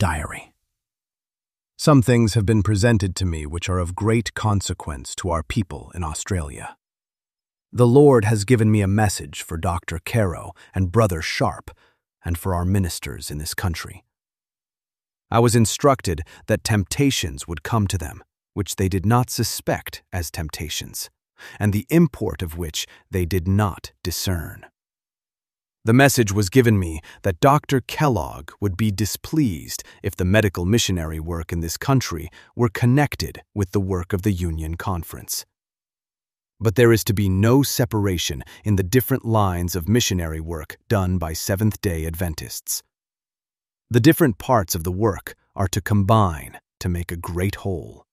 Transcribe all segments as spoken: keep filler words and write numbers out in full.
Diary. Some things have been presented to me which are of great consequence to our people in Australia. The Lord has given me a message for Doctor Caro and Brother Sharp, and for our ministers in this country. I was instructed that temptations would come to them, which they did not suspect as temptations, and the import of which they did not discern. The message was given me that Doctor Kellogg would be displeased if the medical missionary work in this country were connected with the work of the Union Conference. But there is to be no separation in the different lines of missionary work done by Seventh-day Adventists. The different parts of the work are to combine to make a great whole.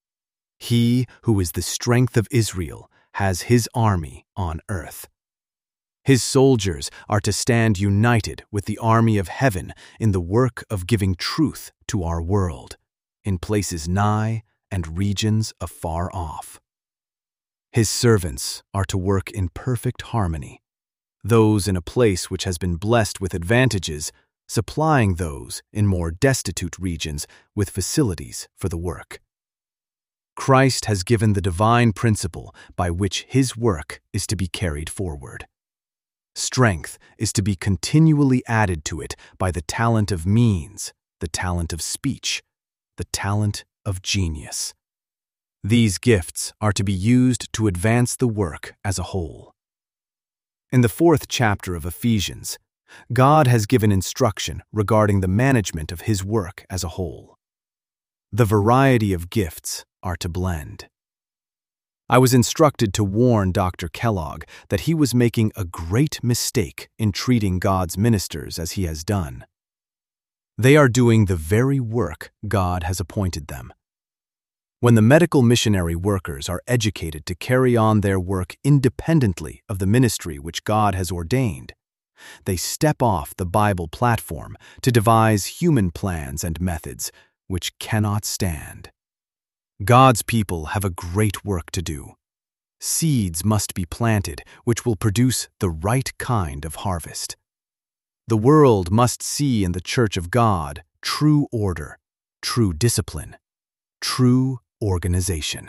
He who is the strength of Israel has his army on earth. His soldiers are to stand united with the army of heaven in the work of giving truth to our world, in places nigh and regions afar off. His servants are to work in perfect harmony, those in a place which has been blessed with advantages, supplying those in more destitute regions with facilities for the work. Christ has given the divine principle by which his work is to be carried forward. Strength is to be continually added to it by the talent of means, the talent of speech, the talent of genius. These gifts are to be used to advance the work as a whole. In the fourth chapter of Ephesians, God has given instruction regarding the management of his work as a whole. The variety of gifts are to blend. I was instructed to warn Doctor Kellogg that he was making a great mistake in treating God's ministers as he has done. They are doing the very work God has appointed them. When the medical missionary workers are educated to carry on their work independently of the ministry which God has ordained, they step off the Bible platform to devise human plans and methods which cannot stand. God's people have a great work to do. Seeds must be planted which will produce the right kind of harvest. The world must see in the Church of God true order, true discipline, true organization.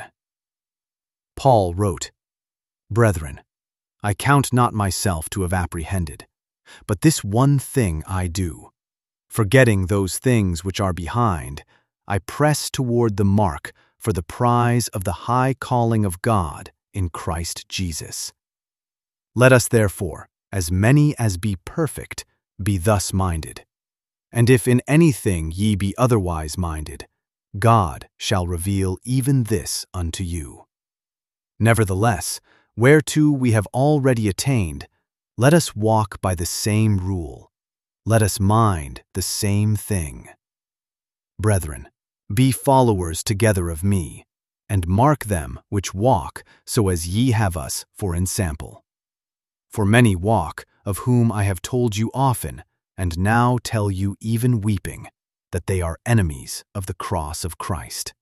Paul wrote, "Brethren, I count not myself to have apprehended, but this one thing I do, forgetting those things which are behind, I press toward the mark for the prize of the high calling of God in Christ Jesus. Let us therefore, as many as be perfect, be thus minded. And if in anything ye be otherwise minded, God shall reveal even this unto you. Nevertheless, whereto we have already attained, let us walk by the same rule. Let us mind the same thing. Brethren, be followers together of me, and mark them which walk so as ye have us for ensample. For many walk, of whom I have told you often, and now tell you even weeping, that they are enemies of the cross of Christ.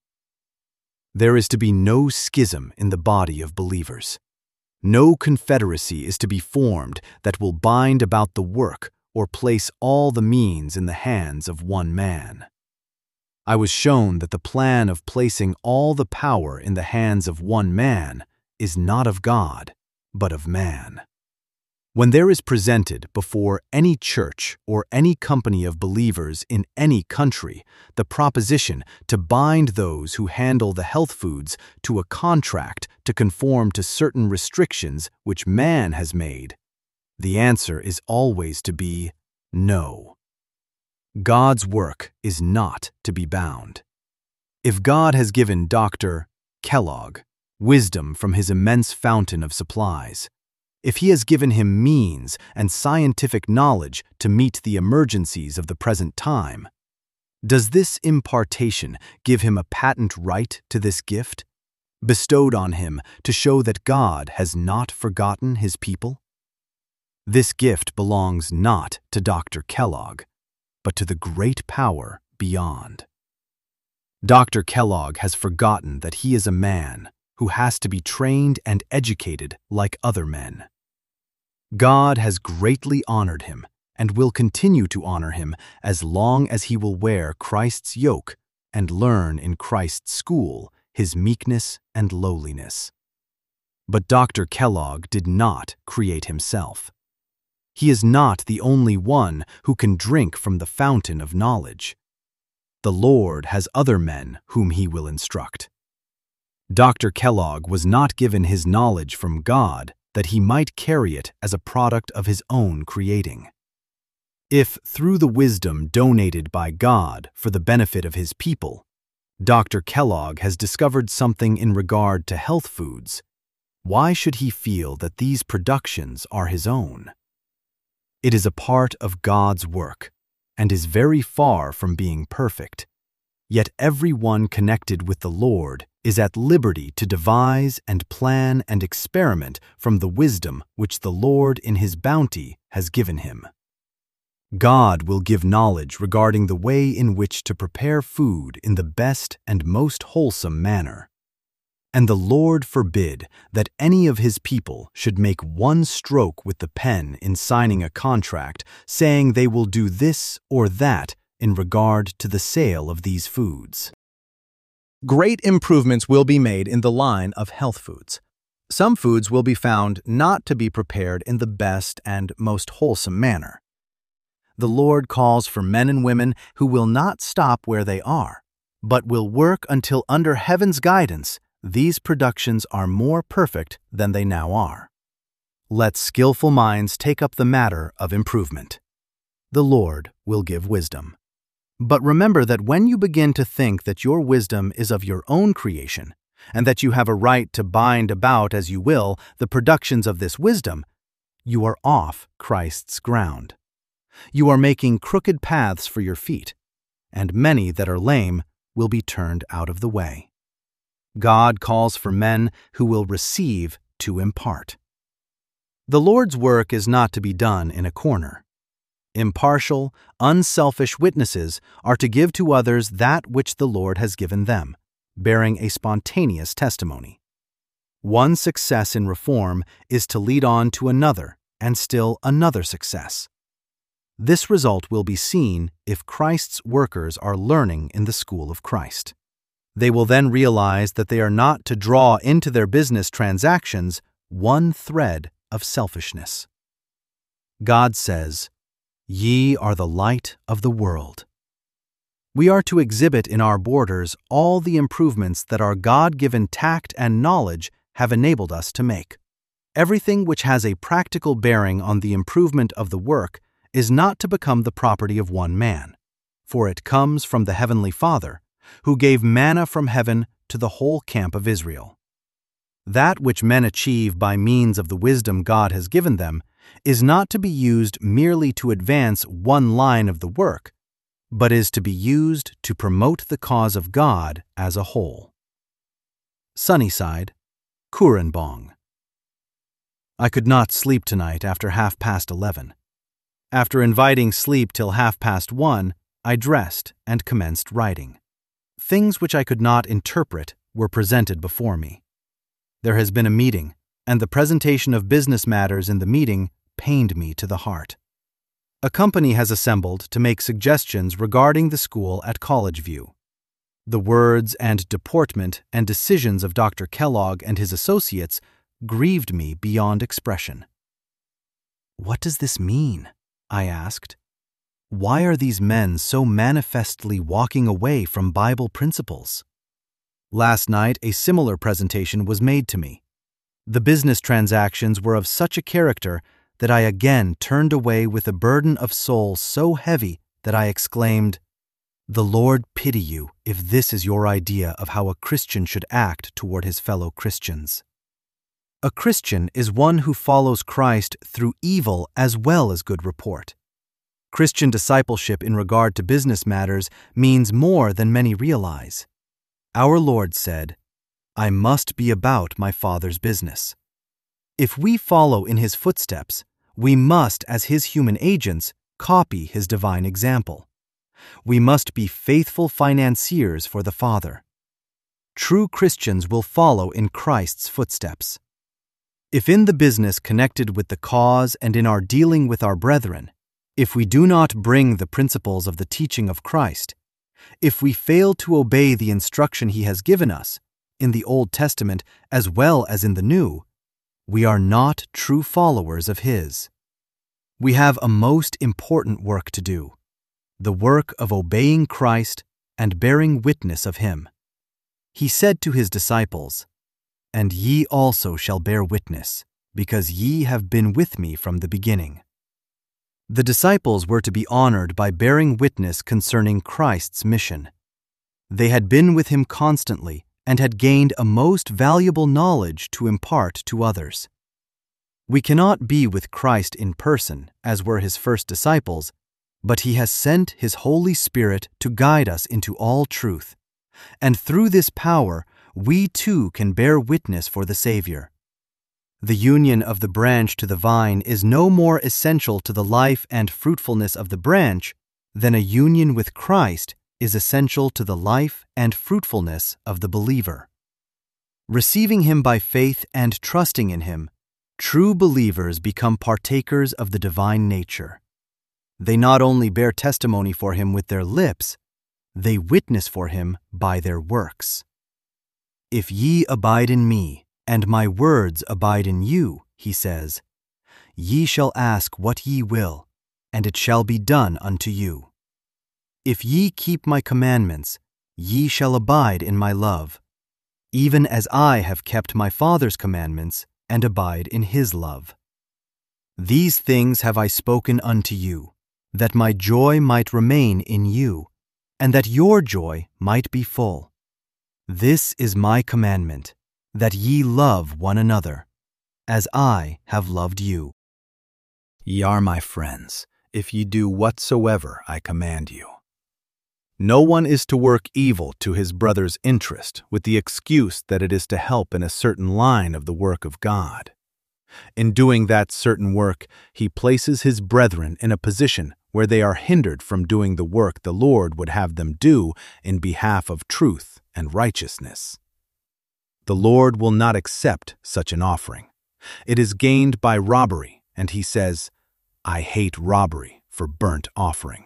There is to be no schism in the body of believers. No confederacy is to be formed that will bind about the work or place all the means in the hands of one man. I was shown that the plan of placing all the power in the hands of one man is not of God, but of man. When there is presented before any church or any company of believers in any country the proposition to bind those who handle the health foods to a contract to conform to certain restrictions which man has made, the answer is always to be no. God's work is not to be bound. If God has given Doctor Kellogg wisdom from his immense fountain of supplies, if he has given him means and scientific knowledge to meet the emergencies of the present time, does this impartation give him a patent right to this gift, bestowed on him to show that God has not forgotten his people? This gift belongs not to Doctor Kellogg, but to the great power beyond. Doctor Kellogg has forgotten that he is a man who has to be trained and educated like other men. God has greatly honored him and will continue to honor him as long as he will wear Christ's yoke and learn in Christ's school his meekness and lowliness. But Doctor Kellogg did not create himself. He is not the only one who can drink from the fountain of knowledge. The Lord has other men whom he will instruct. Doctor Kellogg was not given his knowledge from God that he might carry it as a product of his own creating. If, through the wisdom donated by God for the benefit of his people, Doctor Kellogg has discovered something in regard to health foods, why should he feel that these productions are his own? It is a part of God's work and is very far from being perfect. Yet everyone connected with the Lord is at liberty to devise and plan and experiment from the wisdom which the Lord in his bounty has given him. God will give knowledge regarding the way in which to prepare food in the best and most wholesome manner. And the Lord forbid that any of his people should make one stroke with the pen in signing a contract, saying they will do this or that in regard to the sale of these foods. Great improvements will be made in the line of health foods. Some foods will be found not to be prepared in the best and most wholesome manner. The Lord calls for men and women who will not stop where they are, but will work until under heaven's guidance these productions are more perfect than they now are. Let skillful minds take up the matter of improvement. The Lord will give wisdom. But remember that when you begin to think that your wisdom is of your own creation, and that you have a right to bind about as you will the productions of this wisdom, you are off Christ's ground. You are making crooked paths for your feet, and many that are lame will be turned out of the way. God calls for men who will receive to impart. The Lord's work is not to be done in a corner. Impartial, unselfish witnesses are to give to others that which the Lord has given them, bearing a spontaneous testimony. One success in reform is to lead on to another and still another success. This result will be seen if Christ's workers are learning in the school of Christ. They will then realize that they are not to draw into their business transactions one thread of selfishness. God says, "Ye are the light of the world." We are to exhibit in our borders all the improvements that our God-given tact and knowledge have enabled us to make. Everything which has a practical bearing on the improvement of the work is not to become the property of one man, for it comes from the Heavenly Father, who gave manna from heaven to the whole camp of Israel. That which men achieve by means of the wisdom God has given them is not to be used merely to advance one line of the work, but is to be used to promote the cause of God as a whole. Sunnyside, Kurunbong. I could not sleep tonight after half past eleven. After inviting sleep till half past one, I dressed and commenced writing. Things which I could not interpret were presented before me. There has been a meeting, and the presentation of business matters in the meeting pained me to the heart. A company has assembled to make suggestions regarding the school at College View. The words and deportment and decisions of Doctor Kellogg and his associates grieved me beyond expression. "What does this mean?" I asked. "Why are these men so manifestly walking away from Bible principles?" Last night a similar presentation was made to me. The business transactions were of such a character that I again turned away with a burden of soul so heavy that I exclaimed, "The Lord pity you if this is your idea of how a Christian should act toward his fellow Christians." A Christian is one who follows Christ through evil as well as good report. Christian discipleship in regard to business matters means more than many realize. Our Lord said, "I must be about my Father's business." If we follow in his footsteps, we must, as his human agents, copy his divine example. We must be faithful financiers for the Father. True Christians will follow in Christ's footsteps. If in the business connected with the cause and in our dealing with our brethren, If we do not bring the principles of the teaching of Christ, if we fail to obey the instruction He has given us, in the Old Testament as well as in the New, we are not true followers of His. We have a most important work to do, the work of obeying Christ and bearing witness of Him. He said to His disciples, "And ye also shall bear witness, because ye have been with me from the beginning." The disciples were to be honored by bearing witness concerning Christ's mission. They had been with Him constantly and had gained a most valuable knowledge to impart to others. We cannot be with Christ in person, as were His first disciples, but He has sent His Holy Spirit to guide us into all truth, and through this power we too can bear witness for the Savior. The union of the branch to the vine is no more essential to the life and fruitfulness of the branch than a union with Christ is essential to the life and fruitfulness of the believer. Receiving Him by faith and trusting in Him, true believers become partakers of the divine nature. They not only bear testimony for Him with their lips, they witness for Him by their works. "If ye abide in me, and my words abide in you," He says, "ye shall ask what ye will, and it shall be done unto you. If ye keep my commandments, ye shall abide in my love, even as I have kept my Father's commandments and abide in His love. These things have I spoken unto you, that my joy might remain in you, and that your joy might be full. This is my commandment, that ye love one another, as I have loved you. Ye are my friends, if ye do whatsoever I command you." No one is to work evil to his brother's interest with the excuse that it is to help in a certain line of the work of God. In doing that certain work, he places his brethren in a position where they are hindered from doing the work the Lord would have them do in behalf of truth and righteousness. The Lord will not accept such an offering. It is gained by robbery, and He says, "I hate robbery for burnt offering."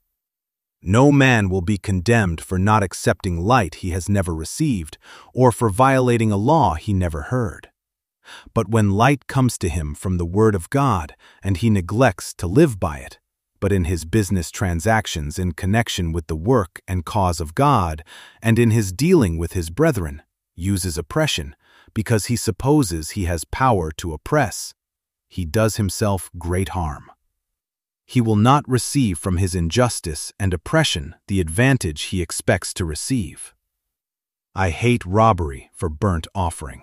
No man will be condemned for not accepting light he has never received, or for violating a law he never heard. But when light comes to him from the Word of God, and he neglects to live by it, but in his business transactions in connection with the work and cause of God, and in his dealing with his brethren, uses oppression, because he supposes he has power to oppress, he does himself great harm. He will not receive from his injustice and oppression the advantage he expects to receive. I hate robbery for burnt offering.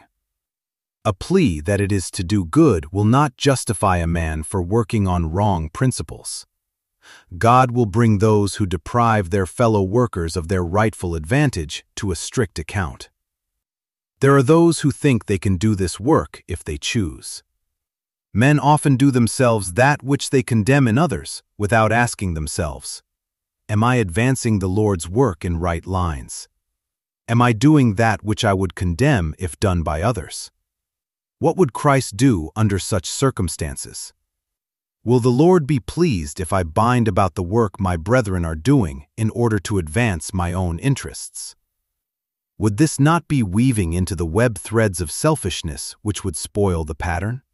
A plea that it is to do good will not justify a man for working on wrong principles. God will bring those who deprive their fellow workers of their rightful advantage to a strict account. There are those who think they can do this work if they choose. Men often do themselves that which they condemn in others without asking themselves, "Am I advancing the Lord's work in right lines? Am I doing that which I would condemn if done by others? What would Christ do under such circumstances? Will the Lord be pleased if I bind about the work my brethren are doing in order to advance my own interests? Would this not be weaving into the web threads of selfishness which would spoil the pattern?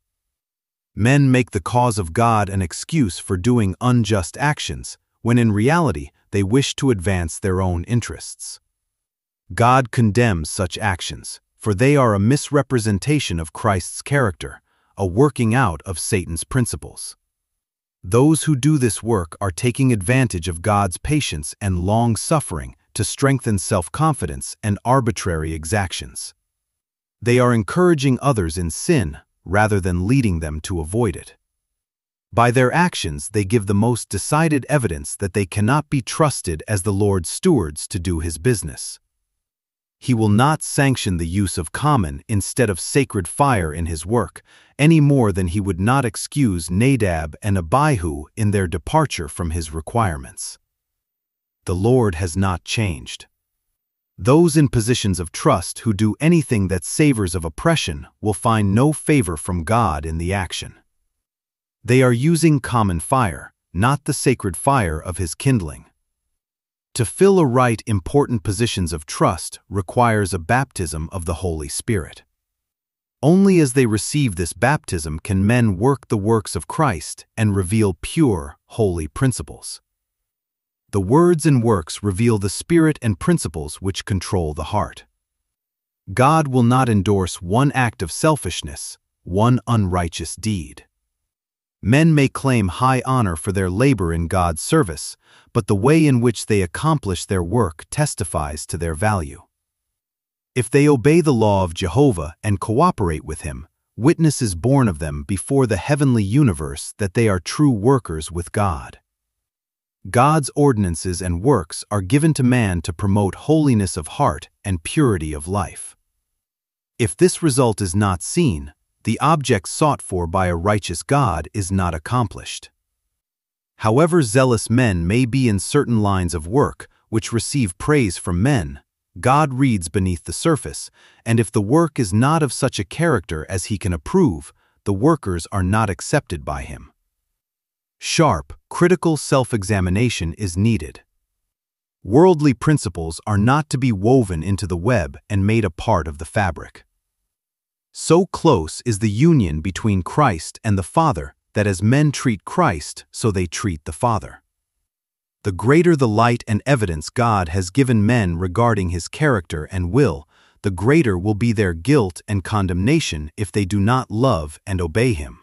Men make the cause of God an excuse for doing unjust actions, when in reality they wish to advance their own interests. God condemns such actions, for they are a misrepresentation of Christ's character, a working out of Satan's principles. Those who do this work are taking advantage of God's patience and long-suffering to strengthen self-confidence and arbitrary exactions. They are encouraging others in sin rather than leading them to avoid it. By their actions, they give the most decided evidence that they cannot be trusted as the Lord's stewards to do His business. He will not sanction the use of common instead of sacred fire in His work, any more than He would not excuse Nadab and Abihu in their departure from His requirements. The Lord has not changed. Those in positions of trust who do anything that savors of oppression will find no favor from God in the action. They are using common fire, not the sacred fire of his kindling. To fill a right important positions of trust requires a baptism of the Holy Spirit. Only as they receive this baptism can men work the works of Christ and reveal pure, holy principles. The words and works reveal the spirit and principles which control the heart. God will not endorse one act of selfishness, one unrighteous deed. Men may claim high honor for their labor in God's service, but the way in which they accomplish their work testifies to their value. If they obey the law of Jehovah and cooperate with Him, witness is borne of them before the heavenly universe that they are true workers with God. God's ordinances and works are given to man to promote holiness of heart and purity of life. If this result is not seen, the object sought for by a righteous God is not accomplished. However zealous men may be in certain lines of work which receive praise from men, God reads beneath the surface, and if the work is not of such a character as He can approve, the workers are not accepted by Him. Sharp, critical self-examination is needed. Worldly principles are not to be woven into the web and made a part of the fabric. So close is the union between Christ and the Father that as men treat Christ, so they treat the Father. The greater the light and evidence God has given men regarding His character and will, the greater will be their guilt and condemnation if they do not love and obey Him.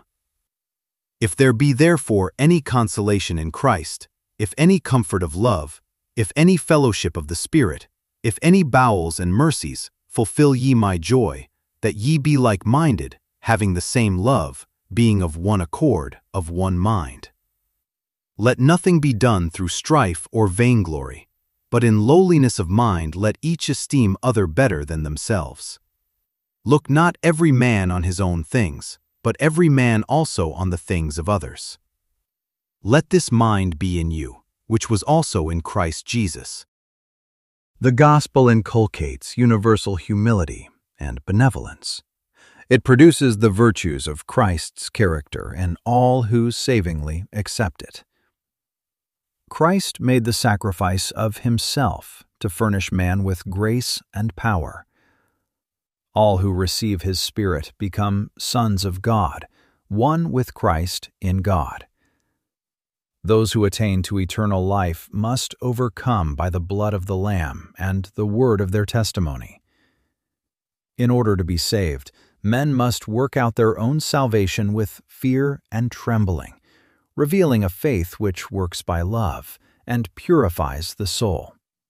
If there be therefore any consolation in Christ, if any comfort of love, if any fellowship of the Spirit, if any bowels and mercies, fulfill ye my joy, that ye be like-minded, having the same love, being of one accord, of one mind. Let nothing be done through strife or vainglory, but in lowliness of mind let each esteem other better than themselves. Look not every man on his own things, but every man also on the things of others. Let this mind be in you, which was also in Christ Jesus. The gospel inculcates universal humility and benevolence. It produces the virtues of Christ's character in all who savingly accept it. Christ made the sacrifice of Himself to furnish man with grace and power. All who receive His Spirit become sons of God, one with Christ in God. Those who attain to eternal life must overcome by the blood of the Lamb and the word of their testimony. In order to be saved, men must work out their own salvation with fear and trembling, revealing a faith which works by love and purifies the soul.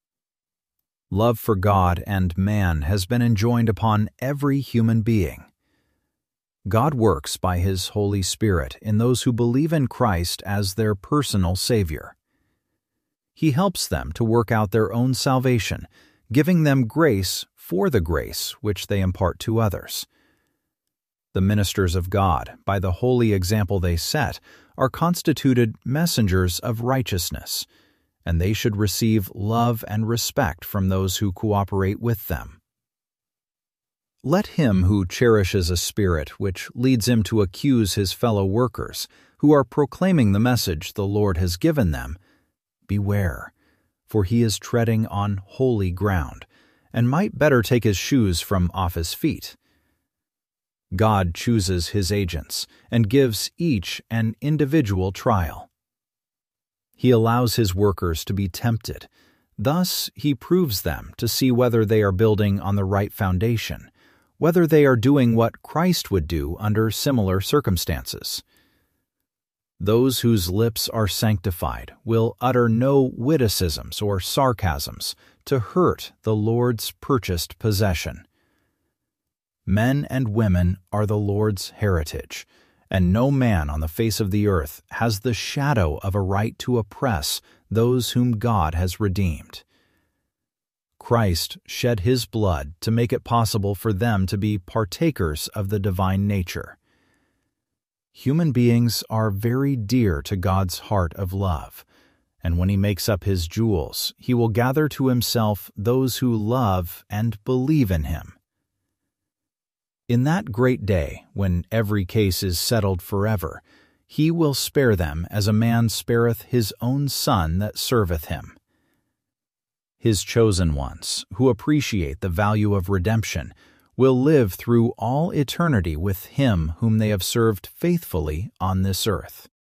Love for God and man has been enjoined upon every human being. God works by His Holy Spirit in those who believe in Christ as their personal Savior. He helps them to work out their own salvation, giving them grace for the grace which they impart to others. The ministers of God, by the holy example they set, are constituted messengers of righteousness, and they should receive love and respect from those who cooperate with them. Let him who cherishes a spirit which leads him to accuse his fellow workers, who are proclaiming the message the Lord has given them, beware, for he is treading on holy ground, and might better take his shoes from off his feet. God chooses His agents and gives each an individual trial. He allows His workers to be tempted. Thus, He proves them to see whether they are building on the right foundation, whether they are doing what Christ would do under similar circumstances. Those whose lips are sanctified will utter no witticisms or sarcasms to hurt the Lord's purchased possession. Men and women are the Lord's heritage, and no man on the face of the earth has the shadow of a right to oppress those whom God has redeemed. Christ shed His blood to make it possible for them to be partakers of the divine nature. Human beings are very dear to God's heart of love, and when He makes up His jewels, He will gather to Himself those who love and believe in Him. In that great day, when every case is settled forever, he will spare them as a man spareth his own son that serveth him. His chosen ones, who appreciate the value of redemption, will live through all eternity with him whom they have served faithfully on this earth.